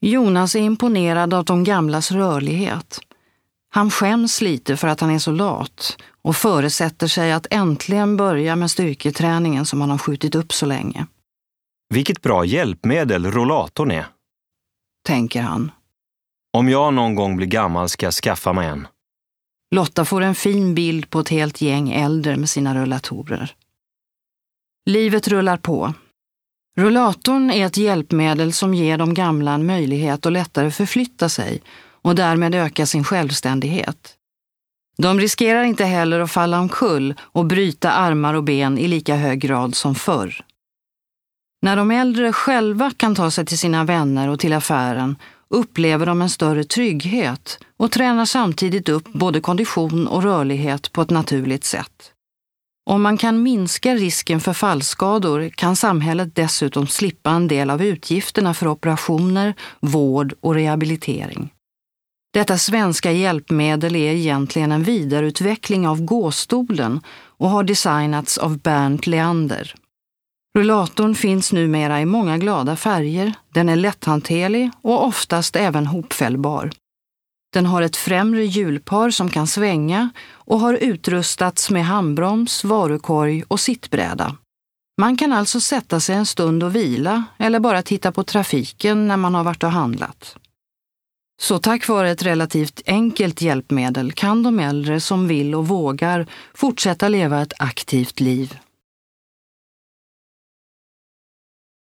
Jonas är imponerad av de gamlas rörlighet. Han skäms lite för att han är så lat och föresätter sig att äntligen börja med styrketräningen som han har skjutit upp så länge. Vilket bra hjälpmedel rollatorn är, tänker han. Om jag någon gång blir gammal ska jag skaffa mig en. Lotta får en fin bild på ett helt gäng äldre med sina rullatorer. Livet rullar på. Rullatorn är ett hjälpmedel som ger de gamla en möjlighet att lättare förflytta sig och därmed öka sin självständighet. De riskerar inte heller att falla omkull och bryta armar och ben i lika hög grad som förr. När de äldre själva kan ta sig till sina vänner och till affären upplever de en större trygghet och tränar samtidigt upp både kondition och rörlighet på ett naturligt sätt. Om man kan minska risken för fallskador kan samhället dessutom slippa en del av utgifterna för operationer, vård och rehabilitering. Detta svenska hjälpmedel är egentligen en vidareutveckling av gåstolen och har designats av Bernt Leander. Rullatorn finns numera i många glada färger, den är lätthanterlig och oftast även hopfällbar. Den har ett främre hjulpar som kan svänga och har utrustats med handbroms, varukorg och sittbräda. Man kan alltså sätta sig en stund och vila eller bara titta på trafiken när man har varit och handlat. Så tack vare ett relativt enkelt hjälpmedel kan de äldre som vill och vågar fortsätta leva ett aktivt liv.